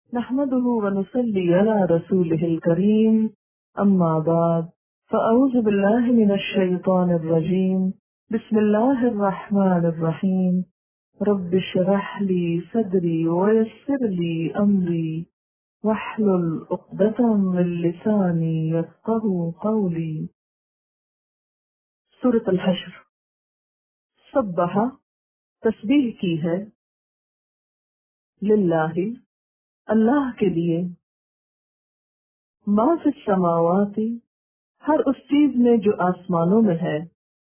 نحمده ونصلي على رسوله الكريم أما بعد فأعوذ بالله من الشيطان الرجيم بسم الله الرحمن الرحيم رب اشرح لي صدري ويسر لي أمري واحلل عقدة من لساني يفقهوا قولي۔ سورة الحشر۔ سبح تسبیح کی ہے، للہ اللہ کے لیے، ما فی السماوات ہر اس چیز میں جو آسمانوں میں ہے،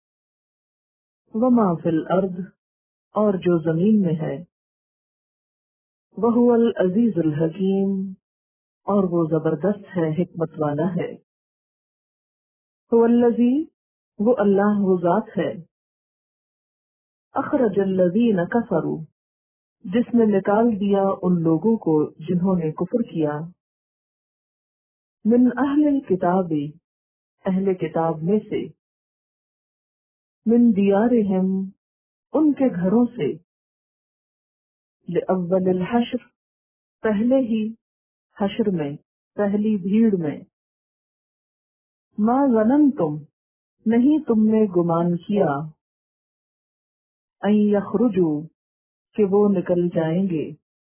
وما فی الارض اور جو زمین میں ہے، وہو العزیز الحکیم اور وہ زبردست ہے، حکمت والا ہے۔ هو الذی وہ اللہ وہ ذات ہے، اخرج الذین کفروا جس نے نکال دیا ان لوگوں کو جنہوں نے کفر کیا، من اہل الکتاب اہل کتاب میں سے، من دیارہم ان کے گھروں سے، لأول الحشر پہلے ہی حشر میں، پہلی بھیڑ میں، ما ظننتم نہیں تم نے گمان کیا، ان یخرجوا کہ وہ نکل جائیں گے،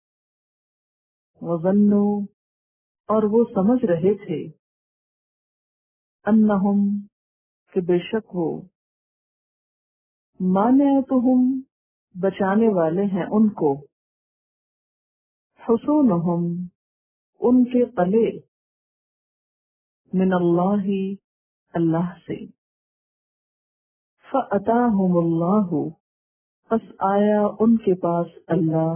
وظنوا اور وہ سمجھ رہے تھے، انہم کہ بے شک وہ، مانعتہم بچانے والے ہیں ان کو، حصونہم ان کے قلعے، من اللہ اللہ سے، فأتاہم اللہ پس آیا ان کے پاس اللہ،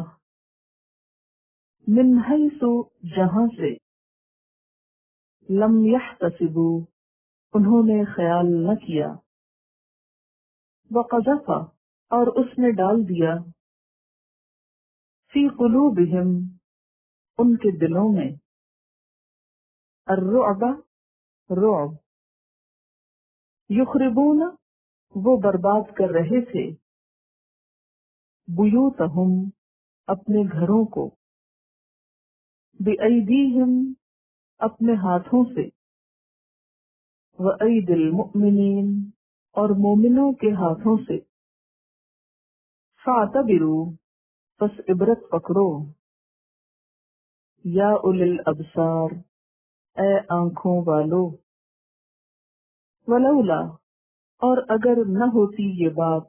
من حیث جہاں سے، لم یحتسبوا انہوں نے خیال نہ کیا، وقذف اور اس نے ڈال دیا، فی قلوبہم ان کے دلوں میں، الرعب رعب، یخربون وہ برباد کر رہے تھے، بیوتہم اپنے گھروں کو، بأیدیہم اپنے ہاتھوں سے، وأید المؤمنین اور مومنوں کے ہاتھوں سے، فاعتبروا پس عبرت پکڑو، یا اولی الابصار اے آنکھوں والو، ولولا اور اگر نہ ہوتی یہ بات،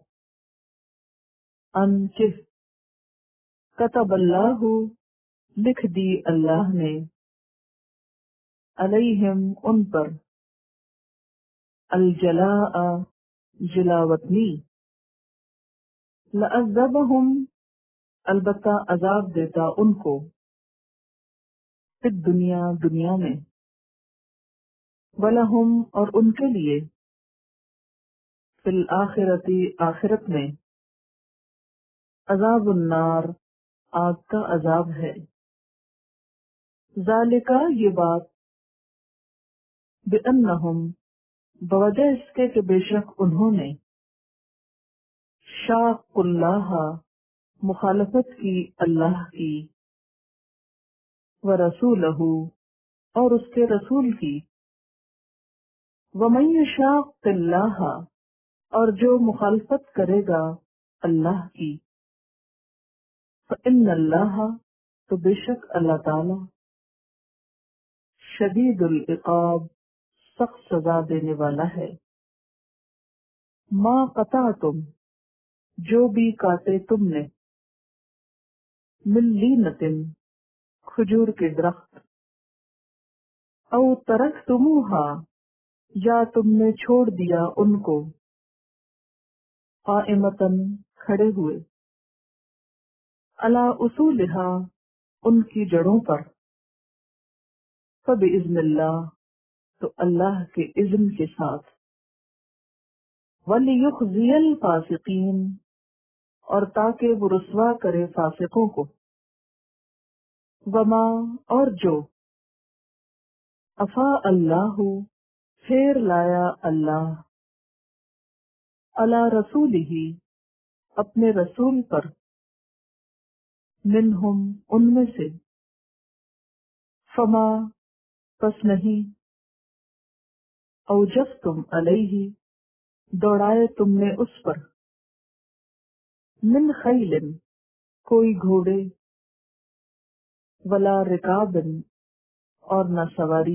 ان کہ کتب اللہ لکھ دی اللہ نے، علیہم ان پر، الجلاء جلاوطنی، لعذبہم البتہ عذاب دیتا ان کو، فی الدنیا دنیا میں، ولہم اور ان کے لیے، فی الآخرۃ آخرت میں، عذاب النار آگ کا عذاب ہے، ذالک یہ بات، بأنہم بوجہ اس کے کہ بے شک انہوں نے، شاق اللہ مخالفت کی اللہ کی، ورسولہ اور اس کے رسول کی، ومن یشاق اللہ اور جو مخالفت کرے گا اللہ کی، فإن اللہ تو بے شک اللہ تعالی، شدید العقاب سخت سزا دینے والا ہے، ما قطعتم جو بھی کاٹے تم نے، من لینۃ کھجور کے درخت، او ترکتموہا یا تم نے چھوڑ دیا ان کو، قائمۃ کھڑے ہوئے، علی اصولہا ان کی جڑوں پر، فبإذن اللہ تو اللہ کے اذن کے ساتھ، وَلِيُخْزِيَ الْفَاسِقِينَ اور تاکہ وہ رسوا کرے فاسقوں کو، وما اور جو، افا اللہ پھیر لایا اللہ، علی رسولہ اپنے رسول پر، منہم ان میں سے، فما پس نہیں، اوجفتم علیہ دوڑائے تم نے اس پر، من خیل کوئی گھوڑے، ولا رکاب اور نہ سواری،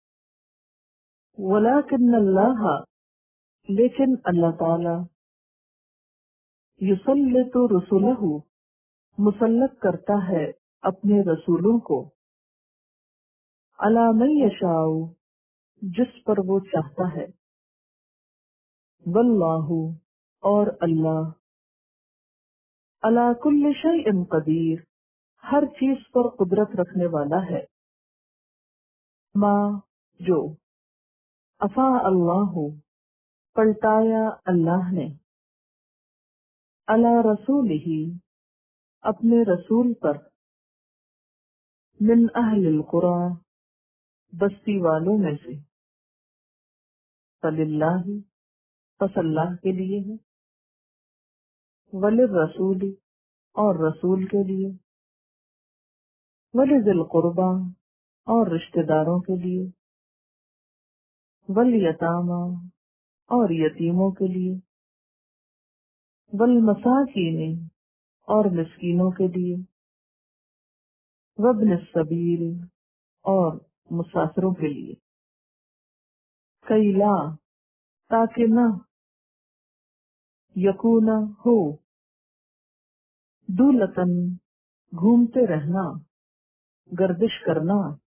ولیکن اللہ لیکن اللہ تعالی، یسلط رسلہ مسلط کرتا ہے اپنے رسولوں کو، علی من یشاء جس پر وہ چاہتا ہے، واللہ اور اللہ، علی کل شیء قدیر ہر چیز پر قدرت رکھنے والا ہے، ما جو، افاء اللہ پلٹایا اللہ نے، علی رسولہ اپنے رسول پر، من اہل القری بستی والوں میں سے، فللہ پس اللہ کے لیے ہے، وللرسول اور رسول کے لیے، ولذی القربی اور رشتہ داروں کے لیے، والیتامی اور یتیموں کے لیے، والمساکین اور مسکینوں کے لیے، وابن السبیل اور مسافروں کے لیے، کئی لا تاکہ نہ، یکون ہو، دولتن گھومتے رہنا، گردش کرنا،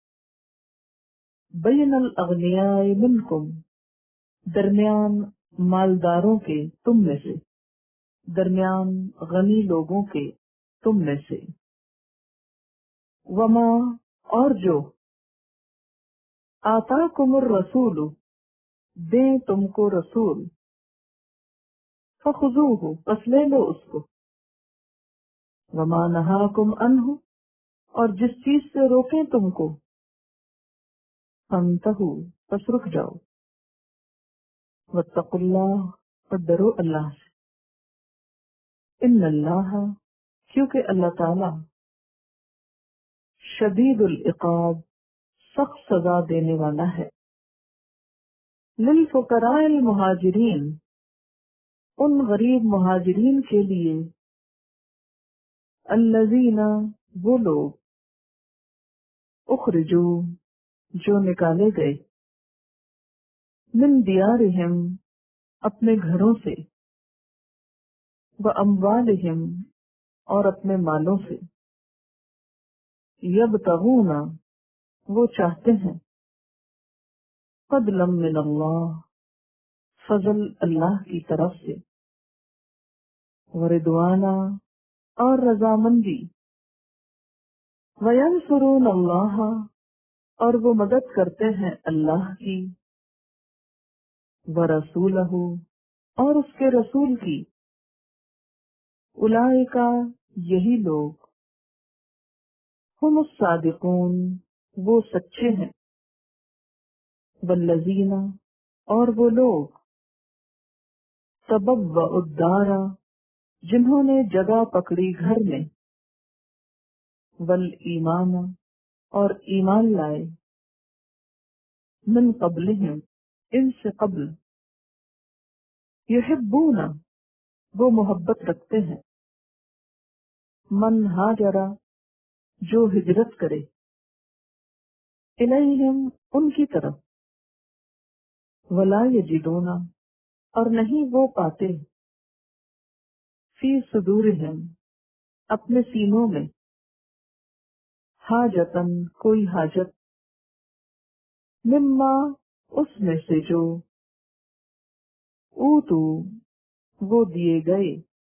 بین الاغنیاء منکم درمیان مالداروں کے تم میں سے، درمیان غنی لوگوں کے تم میں سے، وما اور جو، آتاکم الرسول دیں تم کو رسول، فخذوہ پس لے لو اس کو، وما نہاکم عنہ اور جس چیز سے روکیں تم کو، فانتہوا پس رک جاؤ، واتقوا اللہ اور ڈرو اللہ سے، ان اللہ کیونکہ اللہ تعالی، شدید العقاب سخت سزا دینے والا ہے، للفقراء المہاجرین ان غریب مہاجرین کے لیے، الذین وہ لوگ، اخرجو جو نکالے گئے، من دیارہم اپنے گھروں سے، واموالہم اور اپنے مالوں سے، یبتغون وہ چاہتے ہیں، فضلا من اللہ فضل اللہ کی طرف سے، ورضوانا اور رضامندی، وینصرون اللہ اور وہ مدد کرتے ہیں اللہ کی، ورسولہ اور اس کے رسول کی، اولئک یہی لوگ، ہم الصادقون وہ سچے ہیں، والذین اور وہ لوگ، تبوؤا الدار جنہوں نے جگہ پکڑی گھر میں، والایمان اور ایمان لائے، من قبلہم ان سے قبل، یحبون وہ محبت رکھتے ہیں، من ہاجر جو ہجرت کرے، الیہم ان کی طرف، ولا یجدون اور نہیں وہ پاتے، فی صدورہم اپنے سینوں میں، حاجتن کوئی حاجت، مما اس میں سے جو، اوتو وہ دیے گئے،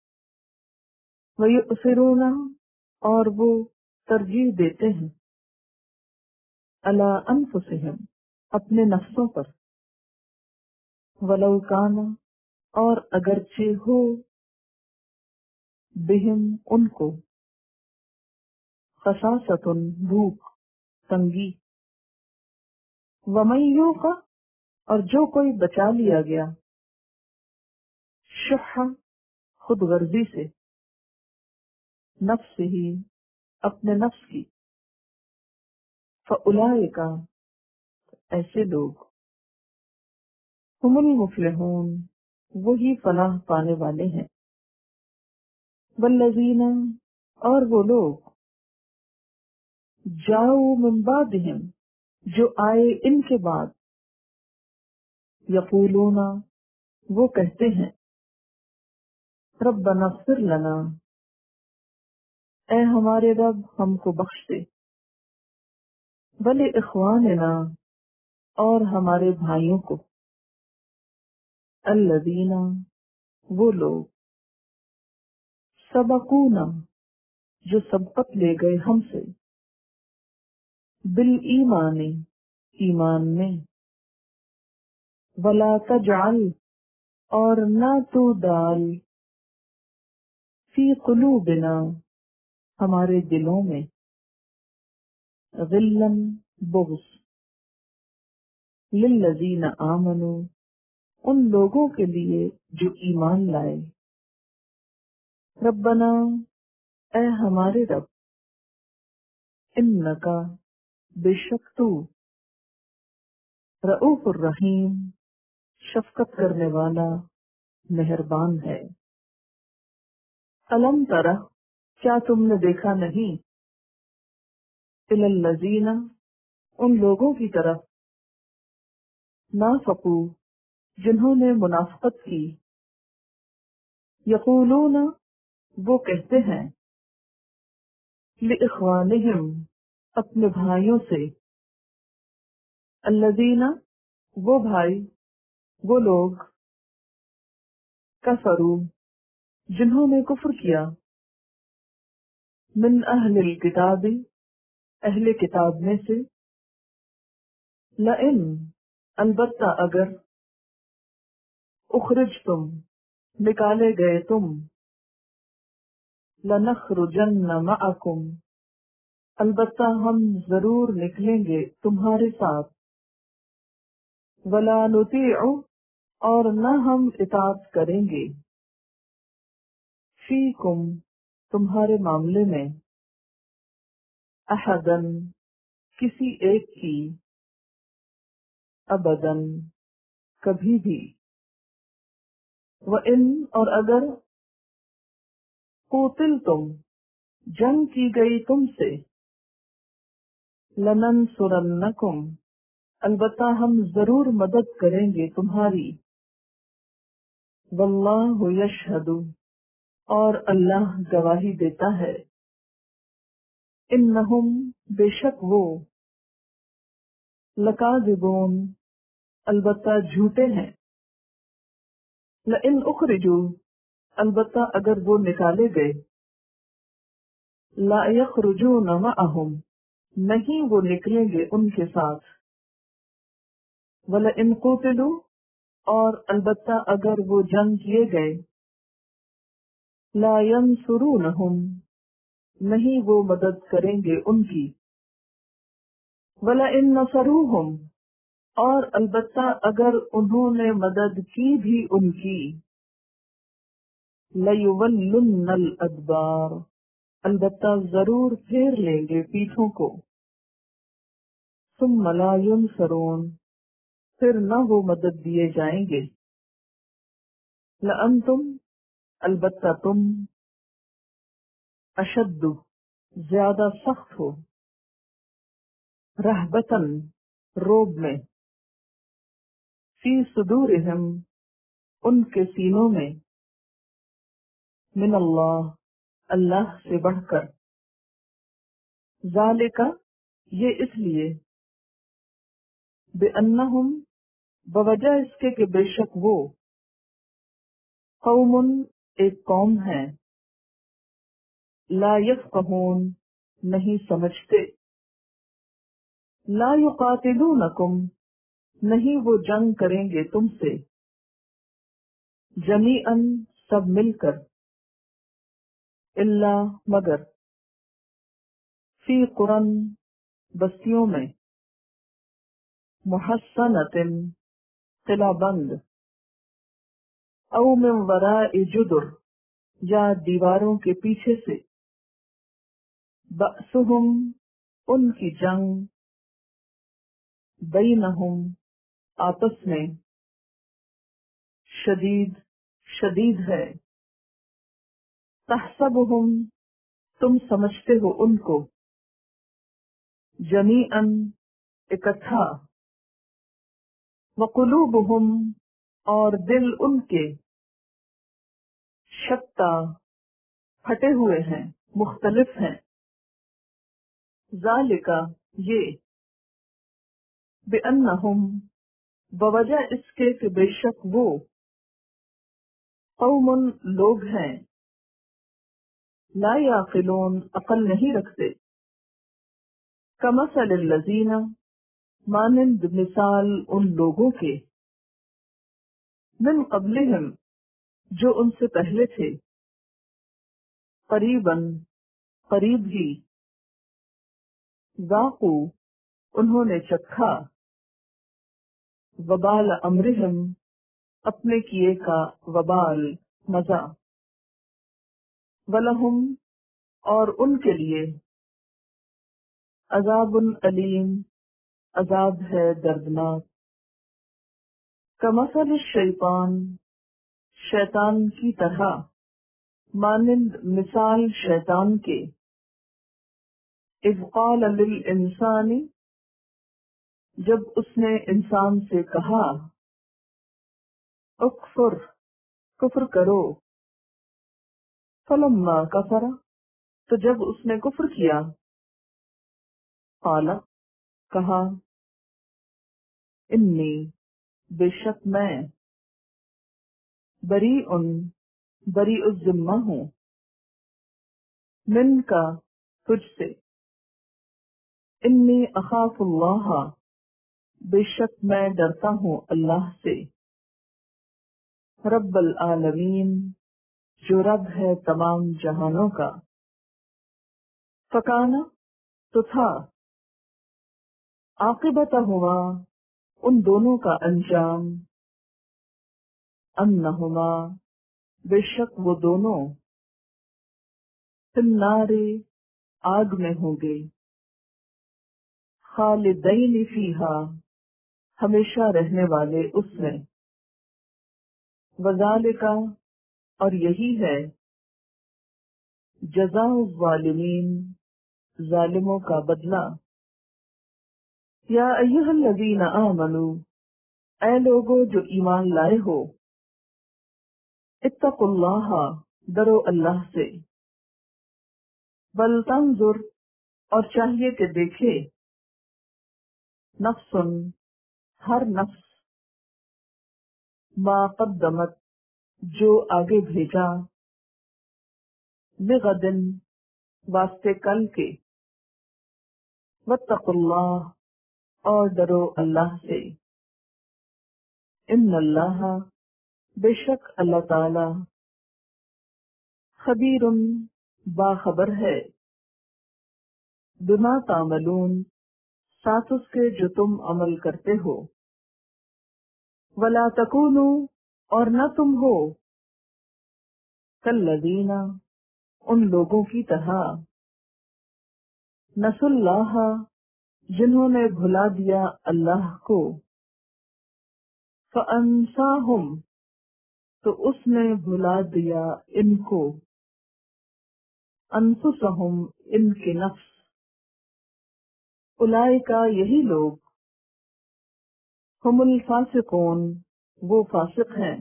ویؤثرون اور وہ ترجیح دیتے ہیں، علی انفسہم اپنے نفسوں پر، ولو کان اور اگرچہ ہو، بہم ان کو، خصاصۃ بھوک تنگی، ومن یوق اور جو کوئی بچا لیا گیا، شح خود غرضی سے، نفس ہی اپنے نفس کی، فاولئک، ایسے لوگ، ہم المفلحون، وہی فلاح پانے والے ہیں، والذین، اور وہ لوگ، جاؤ من بعدہم، جو آئے ان کے بعد، یقولون، وہ کہتے ہیں، ربنا اغفر لنا، اے ہمارے رب ہم کو بخش دے، ولاخواننا، اور ہمارے بھائیوں کو، الذین، وہ لوگ، سبقونا، جو سبقت لے گئے ہم سے، بالایمان، ایمان میں، ولا تجعل، اور نہ تو ڈال، فی قلوبنا، ہمارے دلوں میں، غلن، بغض، للذین آمنوا، ان لوگوں کے لیے جو ایمان لائے، ربنا، اے ہمارے رب، انکا، بے شک تو، رؤوف الرحیم، شفقت کرنے والا، مہربان ہے، الم ترى، کیا تم نے دیکھا نہیں، الی الذین، ان لوگوں کی طرف، نافقوا، جنہوں نے منافقت کی، یقولون، وہ کہتے ہیں، لإخوانہم، اپنے بھائیوں سے، الذین، وہ بھائی، وہ لوگ، کفروا، جنہوں نے کفر کیا، من اہل الکتاب، اہل کتاب میں سے، لئن، البتہ اگر، اخرجتم، نکالے گئے تم، لنخرجن معکم، البتہ ہم ضرور نکلیں گے تمہارے ساتھ، ولا نطیع، اور نہ ہم اطاعت کریں گے، فیکم، تمہارے معاملے میں، احدن، کسی ایک کی، ابدن، کبھی بھی، وَإِن، اور اگر، قُوتِلْتُمْ، جنگ کی گئی تم سے، لَنَنْصُرَنَّكُمْ، البتہ ہم ضرور مدد کریں گے تمہاری، وَاللَّهُ يَشْهَدُ، اور اللہ گواہی دیتا ہے، اِنَّهُمْ، بے شک وہ، لَكَاذِبُونَ، البتہ جھوٹے ہیں، لَإِنْ أُخْرِجُوا، البتہ اگر وہ نکالے گئے، لا يخرجون معهم، نہیں وہ نکلیں گے ان کے ساتھ، وَلَئِنْ قُوتِلُوا، اور البتہ اگر وہ جنگ کیے گئے، لا ينصرونهم، نہیں وہ مدد کریں گے ان کی، وَلَئِنْ نَصَرُوهُمْ، اور البتہ اگر انہوں نے مدد کی بھی ان کی، لَيُوَلُّنَّ الْأَدْبَارَ، البتہ ضرور پھیر لیں گے پیٹھوں کو، ثُمَّ لَا يُنصَرُونَ، پھر نہ وہ مدد دیے جائیں گے، لَأَنْتُمْ، البتہ تم، اشد، زیادہ سخت ہو، رہبتاً، روب میں، فی صدورہم، ان کے سینوں میں، من اللہ، اللہ سے بڑھ کر، ذالک، یہ اس لیے، بأنہم، بوجہ اس کے کہ بے شک وہ، قوم، ایک قوم ہے، لا یفقہون، نہیں سمجھتے، لا یقاتلونکم، نہیں وہ جنگ کریں گے تم سے، جمیعاً، سب مل کر، الا، مگر، فی قرن، بستیوں میں، محصنۃ، قلعہ بند، او من وراء جدر، یا دیواروں کے پیچھے سے، بأسہم، ان کی جنگ، بینہم آپس میں، شدید شدید ہے، تحسبہم تم سمجھتے ہو ان کو، جمیعاً اکٹھا، وقلوبہم اور دل ان کے، شتیٰ پھٹے ہوئے ہیں، مختلف ہیں، ذالک یہ، بأنہم بوجہ اس کے کہ بے شک وہ، قوم لوگ ہیں، لا یعقلون عقل نہیں رکھتے، کمثل الذین مانند مثال ان لوگوں کے، من قبلہم جو ان سے پہلے تھے، قریباً قریب ہی، ذاقوا انہوں نے چکھا، وبال امرہم اپنے کیے کا وبال مزہ، ولہم اور ان کے لیے، عذاب علیم عذاب ہے دردناک، کمثل الشیطان شیطان کی طرح، مانند مثال شیطان کے، اذ قال للانسان جب اس نے انسان سے کہا، اکفر کفر کرو، فلما کفر تو جب اس نے کفر کیا، قال کہا، انی بے شک میں، بری الذمہ ہوں، من کا تجھ سے، انی اخاف اللہ بے شک میں ڈرتا ہوں اللہ سے، رب العالمین جو رب ہے تمام جہانوں کا، فکانا تو تھا، عاقبت ہوا ان دونوں کا انجام، انہما بے شک وہ دونوں، فی النار آگ میں ہوں گے، خالدین فیہا ہمیشہ رہنے والے اس میں، وذالک اور یہی ہے، جزاء الظالمین ظالموں کا بدلہ، یا ایھا الذین آمنوا اے لوگو جو ایمان لائے ہو، اتقوا اللہ ڈرو اللہ سے، بل تنظر اور چاہیے کہ دیکھے، نفس ہر نفس، ما قدمت جو آگے بھیجا، لغد واسطے کل کے، واتقوا اللہ اور ڈرو اللہ سے، ان اللہ بے شک اللہ تعالی، خبیر باخبر ہے، بما تعملون ساتھ اس کے جو تم عمل کرتے ہو، ولا تکونوا اور نہ تم ہو، کالذین ان لوگوں کی طرح، نسوا اللہ جنہوں نے بھلا دیا اللہ کو، فانساہم تو اس نے بھلا دیا ان کو، انفسہم ان کے نفس، اولئک یہی لوگ، ہم الفاسقون وہ فاسق ہیں،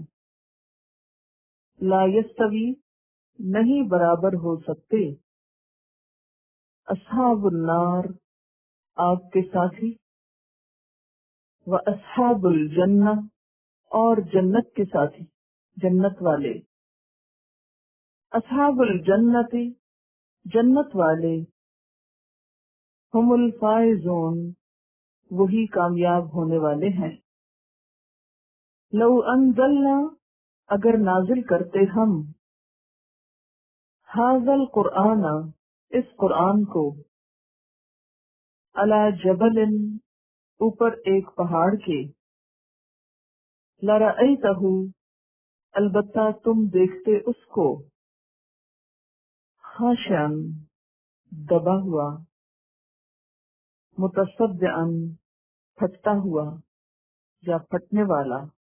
لا یستوی نہیں برابر ہو سکتے، اصحاب النار آگ کے ساتھی، و اصحاب الجنہ اور جنت کے ساتھی جنت والے، اصحاب الجنت جنت والے، ہم الفائزون وہی کامیاب ہونے والے ہیں، لو انزلنا اگر نازل کرتے ہم، ھذا القرآن اس قرآن کو، علی جبل اوپر ایک پہاڑ کے، لرأیتہ البتہ تم دیکھتے اس کو، خاشعا دبا ہوا، متصدعا پھٹتا ہوا یا پھٹنے والا،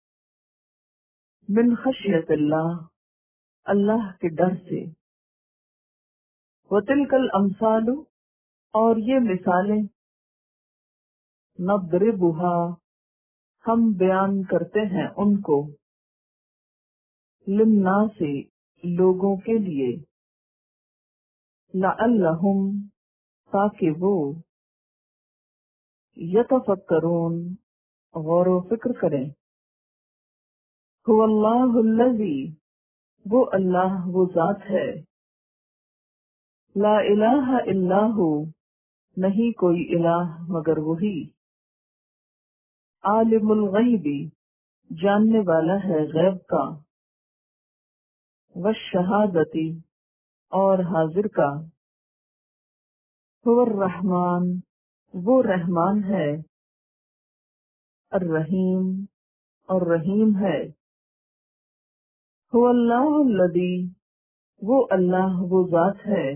من خشیت اللہ، اللہ کے ڈر سے، وتلک الامثال، اور یہ مثالیں، نضربها، ہم بیان کرتے ہیں ان کو، للناس، لوگوں کے لیے، لعلہم، تاکہ وہ، یتفکرون، غور و فکر کریں۔ هو اللہ الذی، وہ اللہ، وہ ذات ہے، لا الہ الا ہو، نہیں کوئی الہ مگر وہی، عالم الغیب، جاننے والا ہے غیب کا، والشہادتی، اور حاضر کا، هو الرحمن، وہ رحمان ہے، الرحیم، اور رحیم ہے، هو اللہ الذی، وہ اللہ، وہ ذات ہے،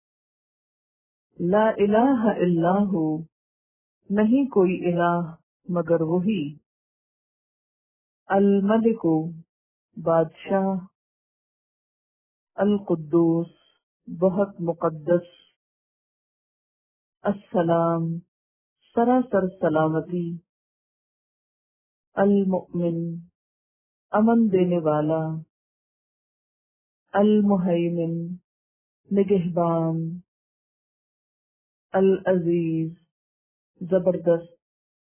لا الہ الا ہو، نہیں کوئی الہ مگر وہی، الملک، بادشاہ، القدوس، بہت مقدس، السلام، سراسر سلامتی، المؤمن، امن دینے والا، المہیمن، نگہبان، العزیز، زبردست،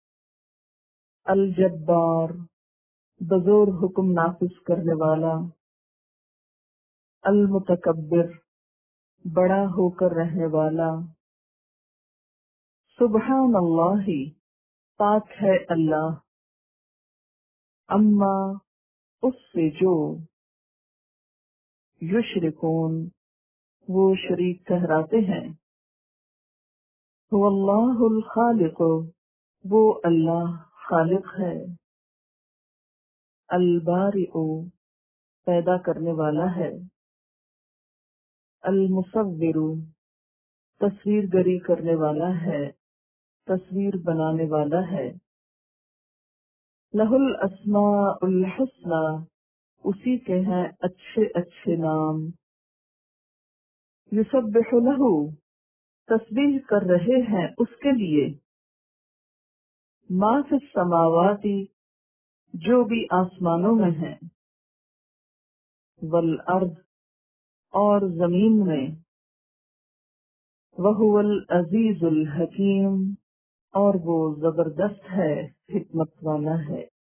الجبار، بزور حکم نافذ کرنے والا، المتکبر، بڑا ہو کر رہنے والا، سبحان اللہ، پاک ہے اللہ، اما، اس سے جو، یشرکون، وہ شریک ٹھہراتے ہیں، هو اللہ الخالق، وہ اللہ خالق ہے، البارئ، پیدا کرنے والا ہے، المصور، تصویر گری کرنے والا ہے، تصویر بنانے والا ہے، لہ الاسماء الحسنی، اسی کے ہیں اچھے اچھے نام، یسبح لہ، تسبیح کر رہے ہیں اس کے لیے، ما فی السماوات، جو بھی آسمانوں میں ہیں، والارض، اور زمین میں، وہو العزیز الحکیم، اور وہ زبردست ہے، حکمت والا ہے۔